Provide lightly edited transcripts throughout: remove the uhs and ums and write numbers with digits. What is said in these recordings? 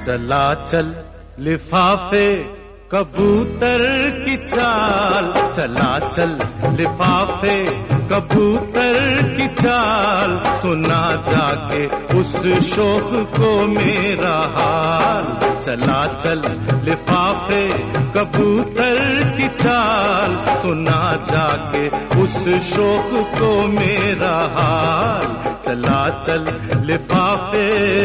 चला चल लिफाफे कबूतर की चाल, चला चल लिफाफे कबूतर की चाल, सुना जाके उस शोख को मेरा हाल। चला चल लिफाफे कबूतर की चाल, सुना जाके उस शोख को मेरा हाल। चला चल लिफाफे।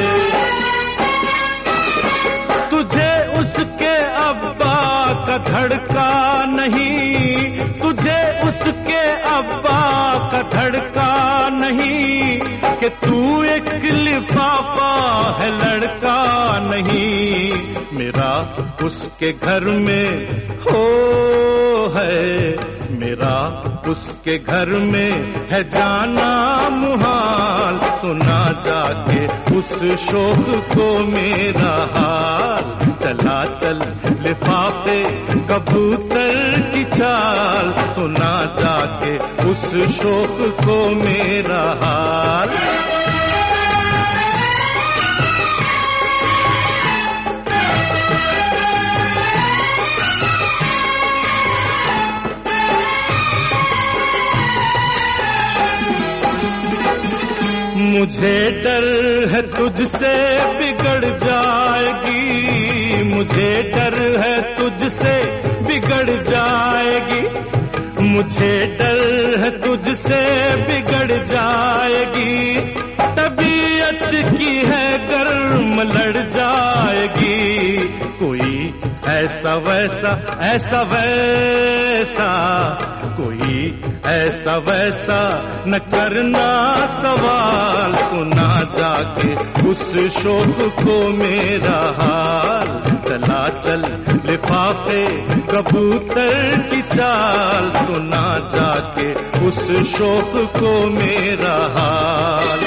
तुझे उसके अब्बा का धड़का नहीं, तुझे उसके अब्बा का धड़का नहीं, कि तू एक लिफाफा है लड़का नहीं। मेरा उसके घर में हो है, मेरा उसके घर में है जाना मुहाल, सुना जाके उस शोक को मेरा हाल। चला चल लिफाफे कबूतर की चाल, सुना जाके उस शोक को मेरा हाल। मुझे डर है तुझसे बिगड़ जाएगी, मुझे डर है तुझसे बिगड़ जाएगी, मुझे डर है तुझसे बिगड़ जाएगी। तबीयत की है गर्म लड़ जाएगी, कोई ऐसा वैसा ऐसा वैसा, कोई ऐसा वैसा न करना सवाल, सुना जाके उस शोक को मेरा हाल। चला चल लिफाफे कबूतर की चाल, सुना जाके उस शोक को मेरा हाल।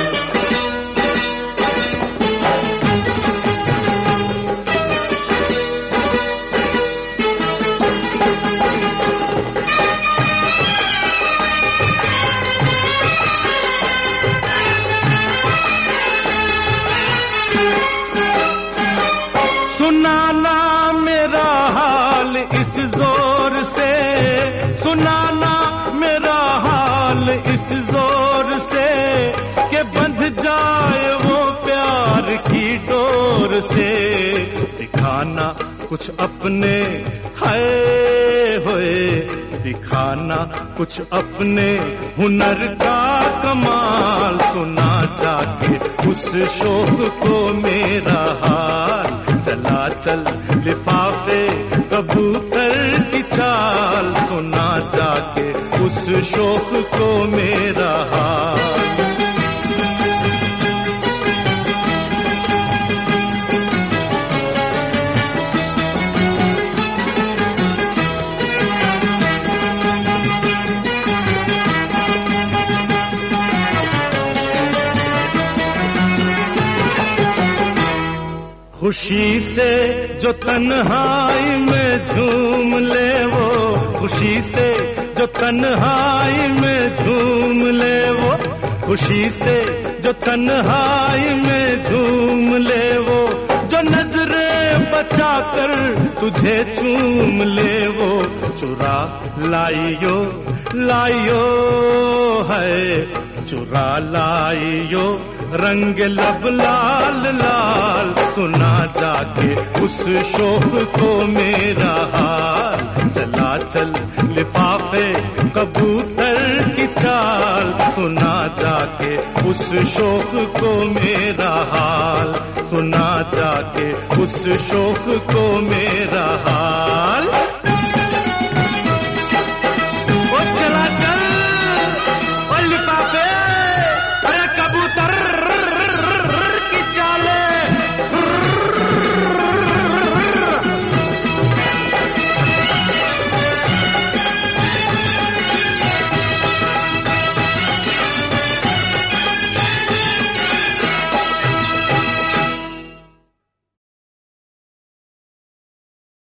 सुनाना मेरा हाल इस जोर से, सुनाना मेरा हाल इस जोर से, कि बंध जाए वो प्यार की डोर से। दिखाना कुछ अपने हाय होए, दिखाना कुछ अपने हुनर का कमाल, सुना जाके उस शोक को मेरा हाल। चला चल लिफाफे कबूतर की चाल, सुना जाके उस शोक को मेरा हाल। खुशी से जो तन्हाई में झूम ले वो, खुशी से जो तन्हाई में झूम ले वो, खुशी से जो तन्हाई में झूम ले वो, जो नजरें बचा कर तुझे चूम ले वो। चुरा लाइयो लाइयो है, चुरा लाइयो रंग लब लाल लाल, सुना जाके उस शोक को मेरा हाल। चला चल लिफाफे कबूतर की चाल, सुना जाके उस शोक को मेरा हाल, सुना जाके उस शोक को मेरा हाल।